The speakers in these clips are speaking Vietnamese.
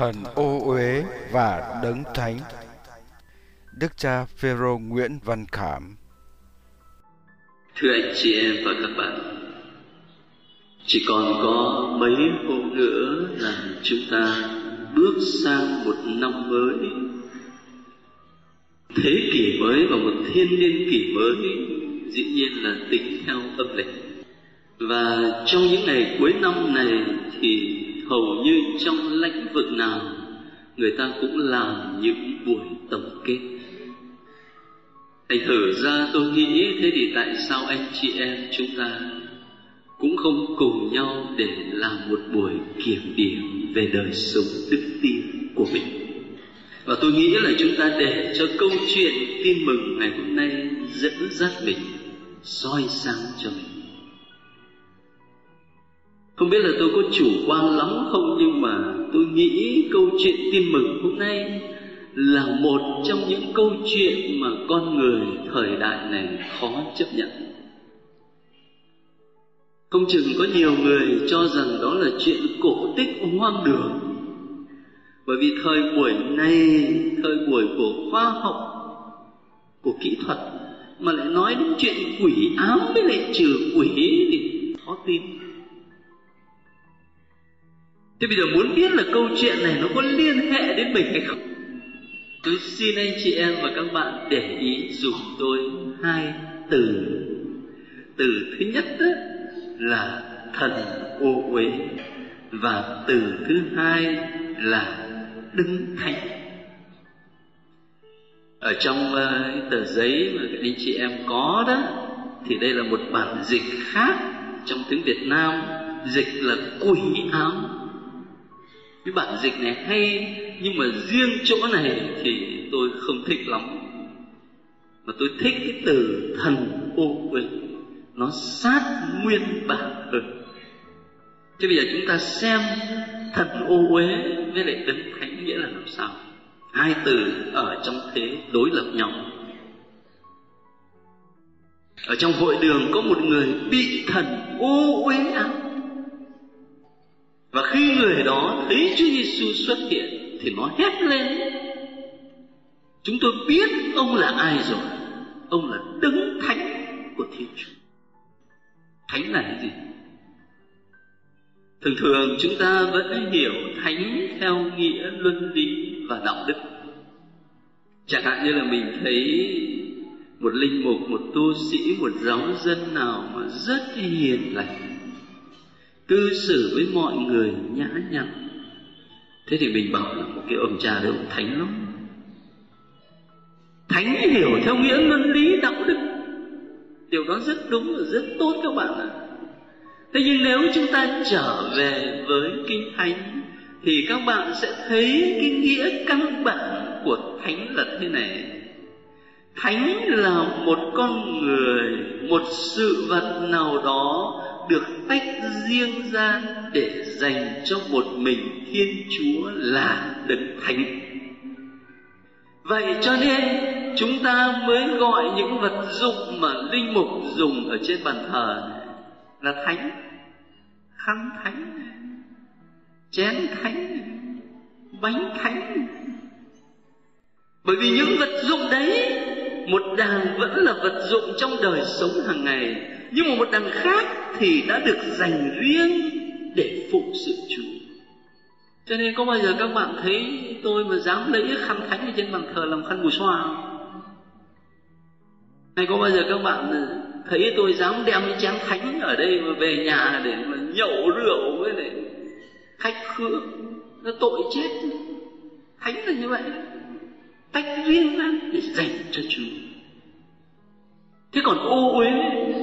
thần ô uế và đấng thánh. Đức cha Phêrô Nguyễn Văn Khảm. Thưa anh chị em và các bạn, chỉ còn có mấy hôm nữa là chúng ta bước sang một năm mới, thế kỷ mới và một thiên niên kỷ mới, dĩ nhiên là tính theo âm lịch. Và trong những ngày cuối năm này thì hầu như trong lĩnh vực nào người ta cũng làm những buổi tổng kết. Thành thử ra tôi nghĩ thế thì tại sao anh chị em chúng ta cũng không cùng nhau để làm một buổi kiểm điểm về đời sống đức tin của mình. Và tôi nghĩ là chúng ta để cho câu chuyện tin mừng ngày hôm nay dẫn dắt mình, soi sáng cho mình. Không biết là tôi có chủ quan lắm không, nhưng mà tôi nghĩ câu chuyện tin mừng hôm nay là một trong những câu chuyện mà con người thời đại này khó chấp nhận. Không chừng có nhiều người cho rằng đó là chuyện cổ tích hoang đường, bởi vì thời buổi này, thời buổi của khoa học, của kỹ thuật, mà lại nói đến chuyện quỷ ám với lại trừ quỷ thì khó tin. Thế bây giờ muốn biết là câu chuyện này nó có liên hệ đến mình hay không, tôi xin anh chị em và các bạn để ý dùm tôi hai từ. Từ thứ nhất là thần ô uế, và từ thứ hai là đấng thánh. Ở trong tờ giấy mà anh chị em có đó, thì đây là một bản dịch khác trong tiếng Việt Nam, dịch là quỷ ám. Cái bản dịch này hay, nhưng mà riêng chỗ này thì tôi không thích lắm. Mà tôi thích cái từ thần ô uế, nó sát nguyên bản hơn. Thế bây giờ chúng ta xem thần ô uế với lại đấng thánh nghĩa là làm sao. Hai từ ở trong thế đối lập nhau. Ở trong hội đường có một người bị thần ô uế ám, và khi người đó thấy Chúa Giêsu xuất hiện thì nó hét lên. Chúng tôi biết ông là ai rồi. Ông là đấng thánh của Thiên Chúa. Thánh là gì? Thường thường chúng ta vẫn hiểu thánh theo nghĩa luân lý và đạo đức. Chẳng hạn như là mình thấy một linh mục, một tu sĩ, một giáo dân nào mà rất hiền lành, cư xử với mọi người nhã nhặn, thế thì mình bảo là một cái ông cha đấy ông thánh lắm. Thánh hiểu theo nghĩa luân lý đạo đức, điều đó rất đúng và rất tốt các bạn ạ. Thế nhưng nếu chúng ta trở về với Kinh Thánh thì các bạn sẽ thấy cái nghĩa căn bản của thánh là thế này. Thánh là một con người, một sự vật nào đó được tách riêng ra để dành cho một mình Thiên Chúa là đấng thánh. Vậy cho nên chúng ta mới gọi những vật dụng mà linh mục dùng ở trên bàn thờ này là thánh. Khăn thánh, chén thánh, bánh thánh. Bởi vì những vật dụng đấy, một đàng vẫn là vật dụng trong đời sống hàng ngày, nhưng mà một đằng khác thì đã được dành riêng để phụng sự Chúa. Cho nên có bao giờ các bạn thấy tôi mà dám lấy khăn thánh ở trên bàn thờ làm khăn mùi xoa không? Hay có bao giờ các bạn thấy tôi dám đem cái chén thánh ở đây mà về nhà để mà nhậu rượu với lại khách khứa? Nó tội chết. Thánh là như vậy, tách riêng ra để dành cho Chúa. Thế còn ô uế,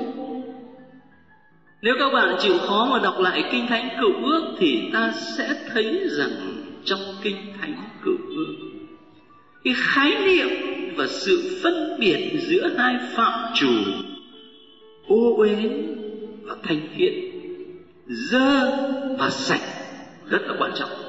nếu các bạn chịu khó mà đọc lại Kinh Thánh Cựu Ước thì ta sẽ thấy rằng trong Kinh Thánh Cựu Ước, cái khái niệm và sự phân biệt giữa hai phạm trù ô uế và thanh khiết, dơ và sạch rất là quan trọng.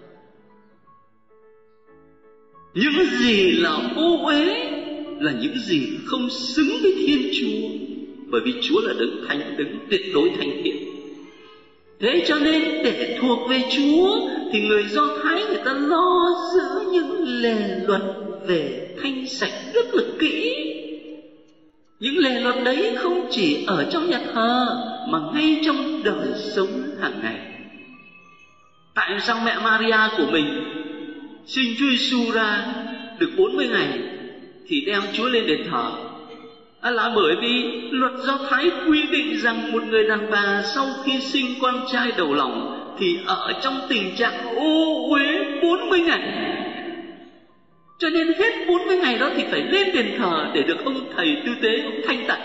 Những gì là ô uế là những gì không xứng với Thiên Chúa, bởi vì Chúa là đấng thánh, đấng tuyệt đối thanh khiết. Thế cho nên để thuộc về Chúa thì người Do Thái người ta lo giữ những lề luật về thanh sạch rất là kỹ. Những lề luật đấy không chỉ ở trong nhà thờ mà ngay trong đời sống hàng ngày. Tại sao mẹ Maria của mình sinh Chúa Giêsu ra được 40 ngày thì đem Chúa lên đền thờ? Là bởi vì luật Do Thái quy định rằng một người đàn bà sau khi sinh con trai đầu lòng thì ở trong tình trạng ô uế 40 ngày. Cho nên hết 40 ngày đó thì phải lên đền thờ để được ông thầy tư tế ông thanh tẩy.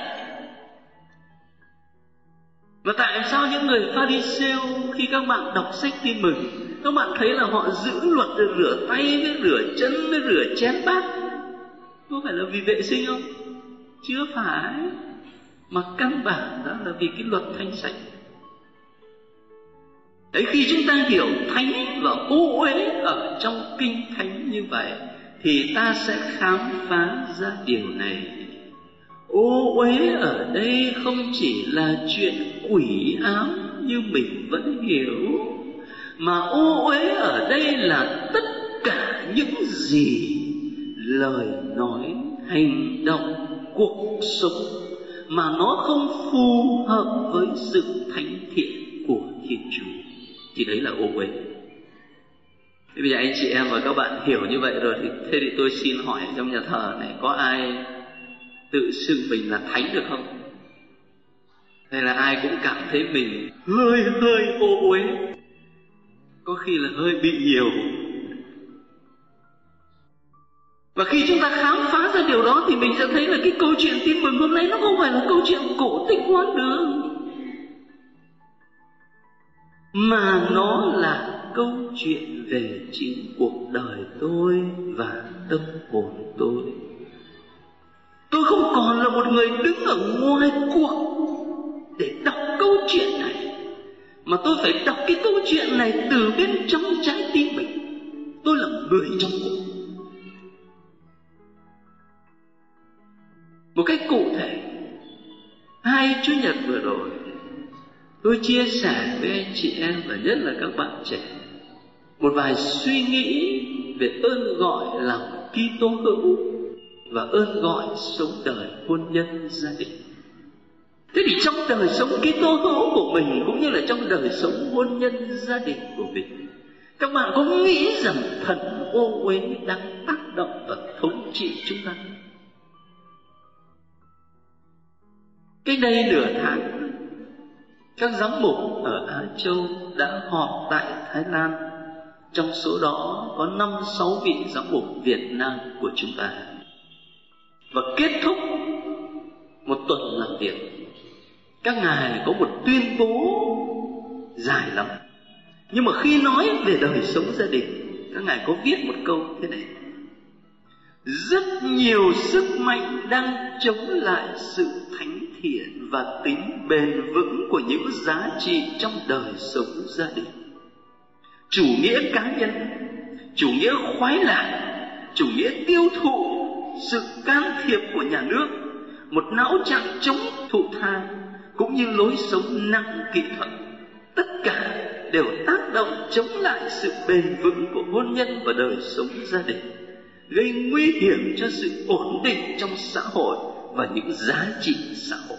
Và tại sao những người Pha-ri-sêu khi các bạn đọc sách Tin Mừng, các bạn thấy là họ giữ luật rửa tay với rửa chân với rửa chén bát? Có phải là vì vệ sinh không? Chưa phải. Mà căn bản đó là vì cái luật thanh sạch. Đấy, khi chúng ta hiểu thánh và ô uế ở trong kinh thánh như vậy thì ta sẽ khám phá ra điều này. Ô uế ở đây không chỉ là chuyện quỷ ám như mình vẫn hiểu, mà ô uế ở đây là tất cả những gì lời nói, hành động, cuộc sống mà nó không phù hợp với sự thánh thiện của Thiên Chúa thì đấy là ô uế. Thế bây giờ anh chị em và các bạn hiểu như vậy rồi thì thế thì tôi xin hỏi trong nhà thờ này có ai tự xưng mình là thánh được không? Hay là ai cũng cảm thấy mình hơi ô uế, có khi là hơi bị nhiều. Và khi chúng ta khám phá ra điều đó thì mình sẽ thấy là cái câu chuyện Tin Mừng hôm nay nó không phải là câu chuyện cổ tích hoang đường, mà nó là câu chuyện về chính cuộc đời tôi và tâm hồn tôi. Tôi không còn là một người đứng ở ngoài cuộc để đọc câu chuyện này, mà tôi phải đọc cái câu chuyện này từ bên trong trái tim mình. Tôi là người trong cuộc. Một cách cụ thể, 2 Chủ nhật vừa rồi tôi chia sẻ với anh chị em và nhất là các bạn trẻ một vài suy nghĩ về ơn gọi làm Kitô hữu và ơn gọi sống đời hôn nhân gia đình. Thế thì trong đời sống Kitô hữu của mình cũng như là trong đời sống hôn nhân gia đình của mình, các bạn có nghĩ rằng thần ô uế đang tác động và thống trị chúng ta? Cách đây nửa tháng, các giám mục ở Á Châu đã họp tại Thái Lan. Trong số đó có 5-6 vị giám mục Việt Nam của chúng ta. Và kết thúc một tuần làm việc, các ngài có một tuyên bố dài lắm. Nhưng mà khi nói về đời sống gia đình, các ngài có viết một câu thế này: rất nhiều sức mạnh đang chống lại sự thánh thiện và tính bền vững của những giá trị trong đời sống gia đình. Chủ nghĩa cá nhân, chủ nghĩa khoái lạc, chủ nghĩa tiêu thụ, sự can thiệp của nhà nước, một não trạng chống thụ thai, cũng như lối sống nặng kỹ thuật, tất cả đều tác động chống lại sự bền vững của hôn nhân và đời sống gia đình, gây nguy hiểm cho sự ổn định trong xã hội và những giá trị xã hội.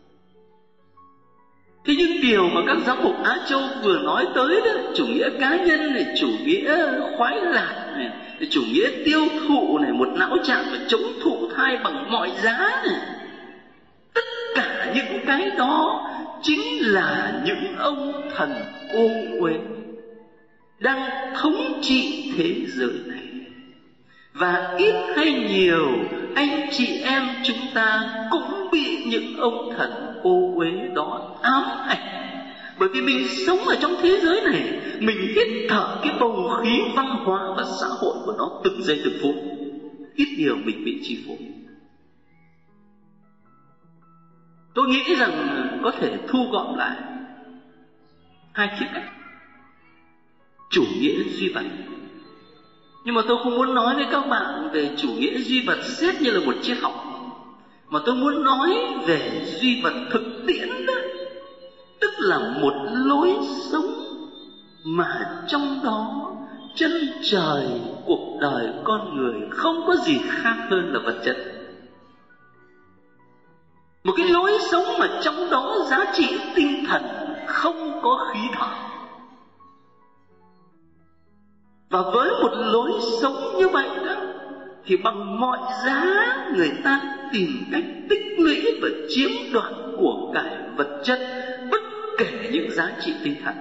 Thế nhưng điều mà các giám mục Á Châu vừa nói tới đó, chủ nghĩa cá nhân này, chủ nghĩa khoái lạc này, chủ nghĩa tiêu thụ này, một não trạng và chống thụ thai bằng mọi giá này, tất cả những cái đó chính là những ông thần ô uế đang thống trị thế giới này. Và ít hay nhiều, anh chị em chúng ta cũng bị những ông thần ô uế đó ám ảnh. Bởi vì mình sống ở trong thế giới này, mình hít thở cái bầu khí văn hóa và xã hội của nó từng giây từng phút. Ít nhiều mình bị chi phối. Tôi nghĩ rằng có thể thu gọn lại 2 khía cạnh: chủ nghĩa duy vật. Nhưng mà tôi không muốn nói với các bạn về chủ nghĩa duy vật xét như là một triết học, mà tôi muốn nói về duy vật thực tiễn đó, tức là một lối sống mà trong đó chân trời cuộc đời con người không có gì khác hơn là vật chất. Một cái lối sống mà trong đó giá trị tinh thần không có khí thở. Và với một lối sống như vậy đó, thì bằng mọi giá người ta tìm cách tích lũy và chiếm đoạt của cải vật chất, bất kể những giá trị tinh thần.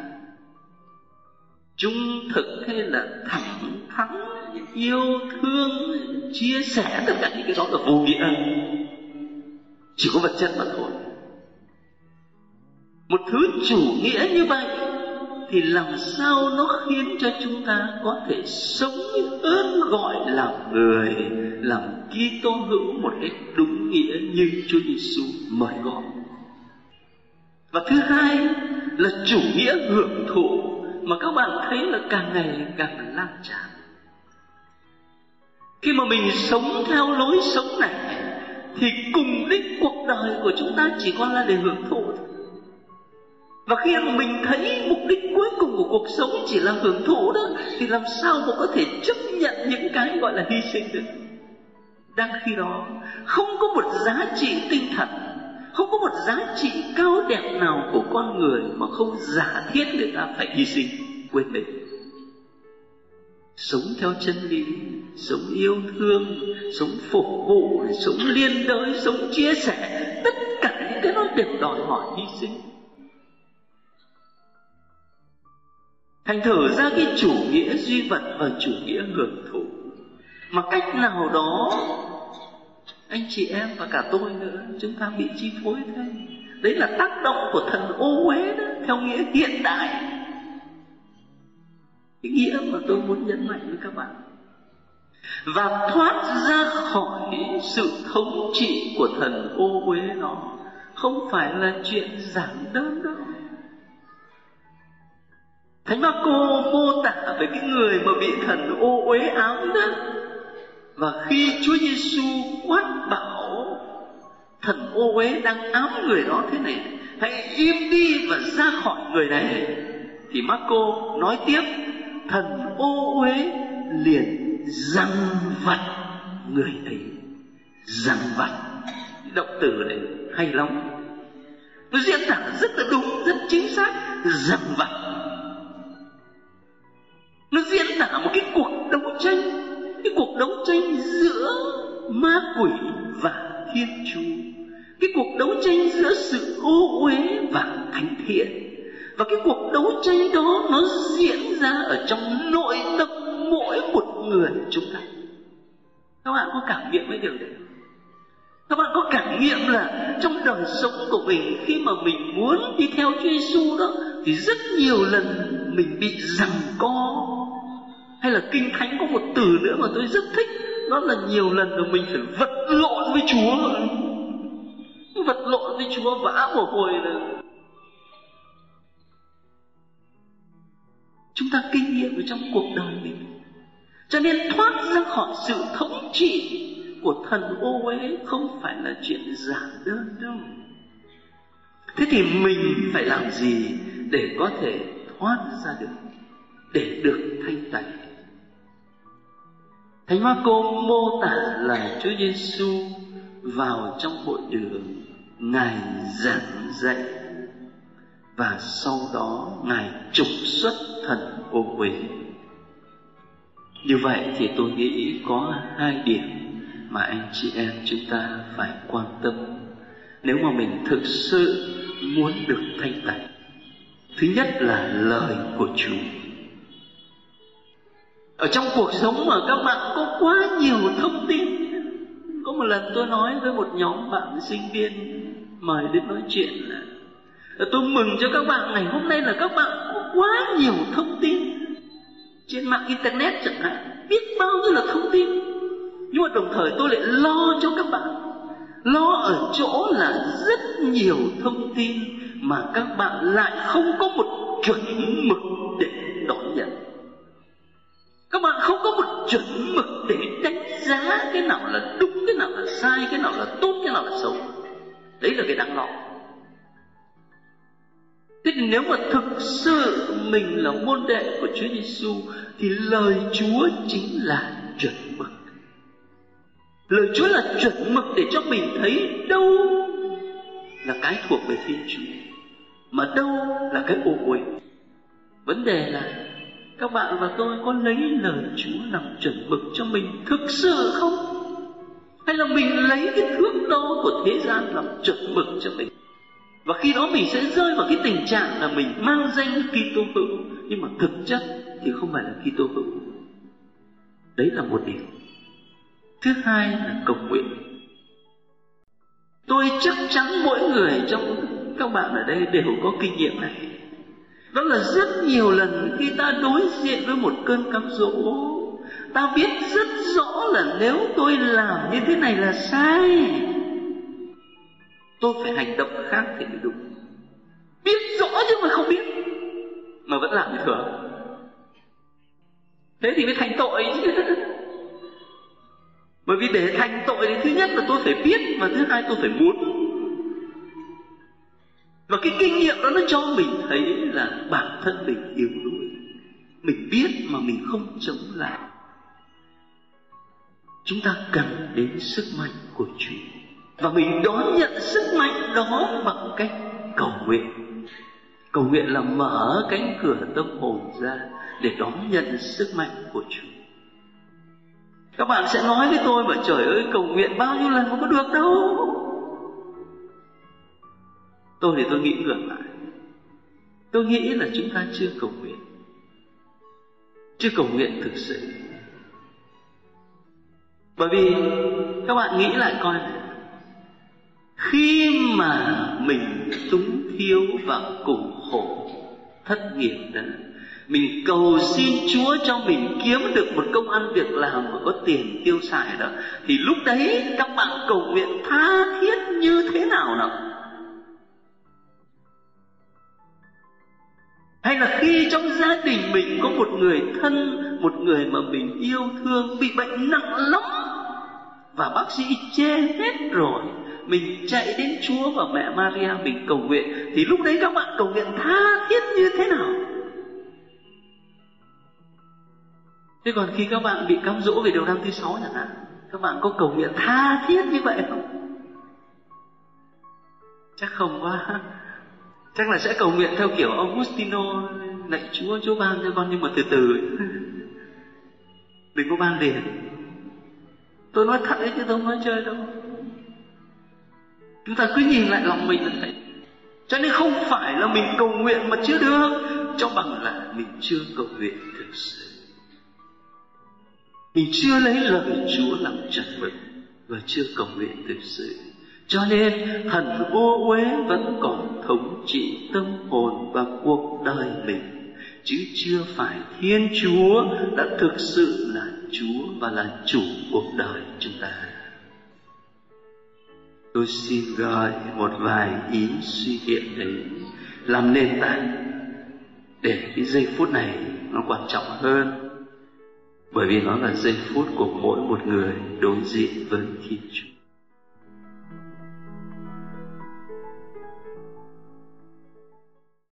Trung thực hay là thẳng thắn, yêu thương, chia sẻ, tất cả những cái đó là vô nghĩa, chỉ có vật chất mà thôi. Một thứ chủ nghĩa như vậy thì làm sao nó khiến cho chúng ta có thể sống ơn gọi làm người, làm Kitô hữu một cách đúng nghĩa như Chúa Giêsu mời gọi. Và thứ hai là chủ nghĩa hưởng thụ mà các bạn thấy là càng ngày càng lan tràn. Khi mà mình sống theo lối sống này thì cùng đích cuộc đời của chúng ta chỉ còn là để hưởng thụ. Và khi mà mình thấy mục đích cuối cùng của cuộc sống chỉ là hưởng thụ đó, thì làm sao mà có thể chấp nhận những cái gọi là hy sinh được. Đang khi đó không có một giá trị tinh thần, không có một giá trị cao đẹp nào của con người mà không giả thiết người ta phải hy sinh quên mình. Sống theo chân lý, sống yêu thương, sống phục vụ, sống liên đới, sống chia sẻ, tất cả những cái đó đều đòi hỏi hy sinh. Thành thử ra cái chủ nghĩa duy vật và chủ nghĩa hưởng thụ mà cách nào đó anh chị em và cả tôi nữa chúng ta bị chi phối thôi. Đấy là tác động của thần ô uế đó, theo nghĩa hiện đại. Cái nghĩa mà tôi muốn nhấn mạnh với các bạn. Và thoát ra khỏi sự thống trị của thần ô uế đó không phải là chuyện giản đơn đâu. Thánh Marco mô tả về cái người mà bị thần ô uế ám đó. Và khi Chúa Giêsu quát bảo thần ô uế đang ám người đó thế này: hãy im đi và ra khỏi người này, thì Marco nói tiếp: thần ô uế liền giằng vặt người ấy. Giằng vặt, động từ này hay lắm, nó diễn tả rất là đúng, rất chính xác. Giằng vặt nó diễn tả một cái cuộc đấu tranh, cái cuộc đấu tranh giữa ma quỷ và Thiên Chúa, cái cuộc đấu tranh giữa sự ô uế và thánh thiện. Và cái cuộc đấu tranh đó nó diễn ra ở trong nội tâm mỗi một người chúng ta. Các bạn có cảm nghiệm với điều đấy? Các bạn có cảm nghiệm là trong đời sống của mình, khi mà mình muốn đi theo Chúa Giêsu đó, thì rất nhiều lần mình bị giằng co. Hay là Kinh Thánh có một từ nữa mà tôi rất thích, đó là nhiều lần là mình phải vật lộn với Chúa. Vật lộn với Chúa, vã mồ hôi là chúng ta kinh nghiệm ở trong cuộc đời mình. Cho nên thoát ra khỏi sự thống trị của thần ô uế không phải là chuyện giản đơn đâu. Thế thì mình phải làm gì để có thể thoát ra được, để được thanh tẩy? Thánh Marco mô tả là Chúa Giêsu vào trong hội đường, Ngài giảng dạy và sau đó Ngài trục xuất thần ô uế. Như vậy thì tôi nghĩ có hai điểm mà anh chị em chúng ta phải quan tâm nếu mà mình thực sự muốn được thanh tẩy. Thứ nhất là lời của Chúa. Ở trong cuộc sống mà các bạn có quá nhiều thông tin. Có một lần tôi nói với một nhóm bạn sinh viên mời đến nói chuyện là tôi mừng cho các bạn ngày hôm nay là các bạn có quá nhiều thông tin trên mạng internet chẳng hạn, biết bao nhiêu là thông tin. Nhưng mà đồng thời tôi lại lo cho các bạn, lo ở chỗ là rất nhiều thông tin mà các bạn lại không có một chuẩn mực để đón nhận. Các bạn không có một chuẩn mực để đánh giá cái nào là đúng, cái nào là sai, cái nào là tốt, cái nào là xấu. Đấy là cái đáng lo. Thế thì nếu mà thực sự mình là môn đệ của Chúa Giêsu thì lời Chúa chính là chuẩn mực. Lời Chúa là chuẩn mực để cho mình thấy đâu là cái thuộc về Thiên Chúa, mà đâu là cái ô uế. Vấn đề là các bạn và tôi có lấy lời Chúa làm chuẩn mực cho mình thực sự không? Hay là mình lấy cái thước đo của thế gian làm chuẩn mực cho mình? Và khi đó mình sẽ rơi vào cái tình trạng là mình mang danh Kitô hữu nhưng mà thực chất thì không phải là Kitô hữu. Đấy là một điểm. Thứ hai là cầu nguyện. Tôi chắc chắn mỗi người trong các bạn ở đây đều có kinh nghiệm này. Đó là rất nhiều lần khi ta đối diện với một cơn cám dỗ, ta biết rất rõ là nếu tôi làm như thế này là sai, tôi phải hành động khác thì mới đúng. Biết rõ chứ mà không biết, mà vẫn làm như thường. Thế thì mới thành tội chứ. Bởi vì để thành tội thì thứ nhất là tôi phải biết, và thứ hai tôi phải muốn. Và cái kinh nghiệm đó nó cho mình thấy là bản thân mình yếu đuối. Mình biết mà mình không chống lại. Chúng ta cần đến sức mạnh của Chúa, và mình đón nhận sức mạnh đó bằng cách cầu nguyện. Cầu nguyện là mở cánh cửa tâm hồn ra để đón nhận sức mạnh của Chúa. Các bạn sẽ nói với tôi mà trời ơi, cầu nguyện bao nhiêu lần mà có được đâu. Tôi thì tôi nghĩ ngược lại. Tôi nghĩ là chúng ta chưa cầu nguyện, chưa cầu nguyện thực sự. Bởi vì các bạn nghĩ lại coi này, khi mà mình túng thiếu và cùng khổ thất nghiệp đó, mình cầu xin Chúa cho mình kiếm được một công ăn việc làm và có tiền tiêu xài đó, thì lúc đấy các bạn cầu nguyện tha thiết như thế nào nào? Hay là khi trong gia đình mình có một người thân, một người mà mình yêu thương bị bệnh nặng lắm và bác sĩ chê hết rồi, mình chạy đến Chúa và mẹ Maria mình cầu nguyện, thì lúc đấy các bạn cầu nguyện tha thiết như thế nào? Thế còn khi các bạn bị cám dỗ về điều răn thứ 6 chẳng hạn, các bạn có cầu nguyện tha thiết như vậy không? Chắc không quá. Chắc là sẽ cầu nguyện theo kiểu Augustino, lạy Chúa, Chúa ban cho con nhưng mà từ từ, đừng có ban liền. Tôi nói thật đấy chứ tôi không nói chơi đâu. Chúng ta cứ nhìn lại lòng mình là thấy. Cho nên không phải là mình cầu nguyện mà chưa được, cho bằng là mình chưa cầu nguyện thực sự. Mình chưa lấy lời Chúa làm chuẩn mực và chưa cầu nguyện thực sự. Cho nên hận ô uế vẫn còn thống trị tâm hồn và cuộc đời mình, chứ chưa phải Thiên Chúa đã thực sự là Chúa và là chủ cuộc đời chúng ta. Tôi xin gợi một vài ý suy hiện đấy làm nền tảng để cái giây phút này nó quan trọng hơn, bởi vì nó là giây phút của mỗi một người đối diện với Thiên Chúa.